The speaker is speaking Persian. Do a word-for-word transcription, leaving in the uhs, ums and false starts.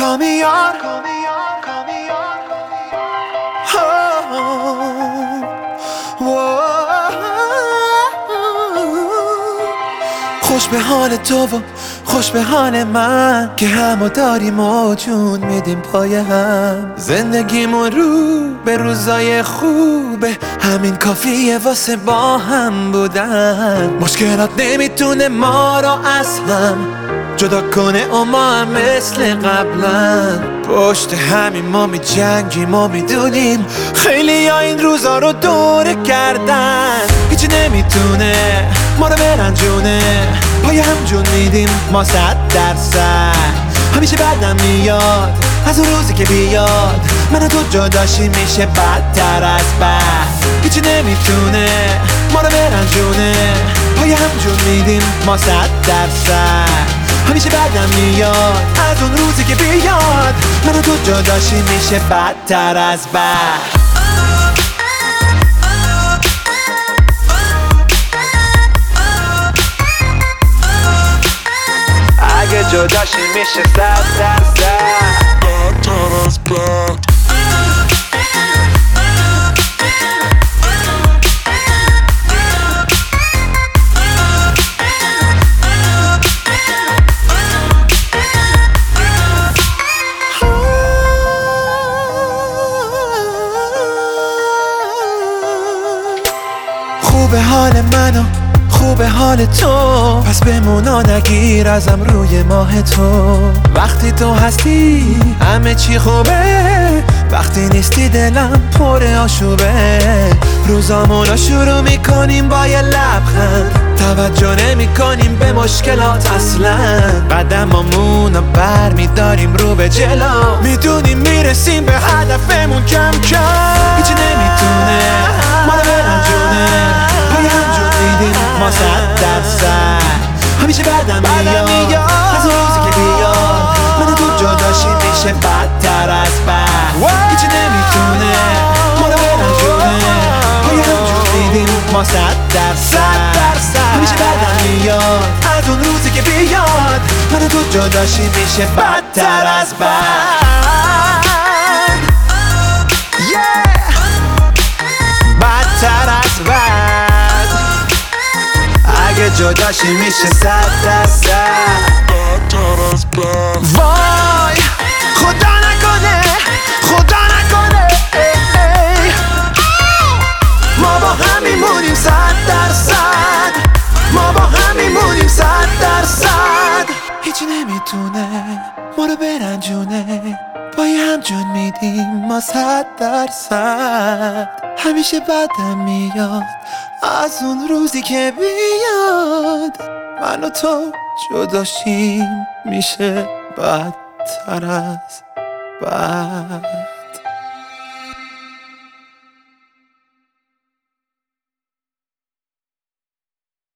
Call me on. خوش به حال تو و خوش به حال من که همو داریم و جون میدیم پای هم. زندگیمون رو به روزای خوبه، همین کافیه واسه با هم بودن. مشکلات نمیتونه ما رو از هم جدا کنه و ما هم مثل قبلا پشت همین ما می جنگیم و میدونیم خیلی ها این روزا رو دوره کردن. هیچی نمیتونه ما رو برنجونه، پای هم جون میدیم ما صد درصد. همیشه بعدم میاد از اون روزی که بیاد من و تو جداشی میشه بدتر از بد. هیچی نمیتونه ما رو برنجونه، پای هم جون میدیم ما صد درصد. همیشه بعدم میاد از اون روزی که بیاد من و تو جداشی میشه بدتر از بد. اگه جداشی میشه صد درصد بدتر از بد. خوبه حال منو خوبه حال تو، پس بمونا نگیر ازم روی ماه تو. وقتی تو هستی همه چی خوبه، وقتی نیستی دلم پر آشوبه. روزامونو شروع میکنیم با یه لبخند، توجه نمی کنیم به مشکلات اصلا. قدمامونو بر میداریم رو به جلو، میدونیم میرسیم به هدفمون کم کم. هیچی نمیتونه ما رو برنجونه، پای هم جون میدیم ما صد درصد. همیشه بعدم میاد از اون روزی که بیاد من و تو جداشی میشه بدتر از بد. هیچی نمیتونه ما رو برنجونه، پای هم جون میدیم ما صد درصد. همیشه بعدم میاد از اون روزی که بیاد من و تو جداشی میشه بدتر از بد. بدتر از بد. اگه جداشی میشه صد درصد بدتر از بد. وای خدا نکنه خدا نکنه ای ای. ما با هم میمونیم صد درصد، ما با هم میمونیم صد درصد. هیچی نمیتونه ما رو برنجونه، پای هم جون میدیم ما صد درصد. همیشه بعدم میاد از اون روزی که بیاد من و تو جداشیم میشه بدتر از بد.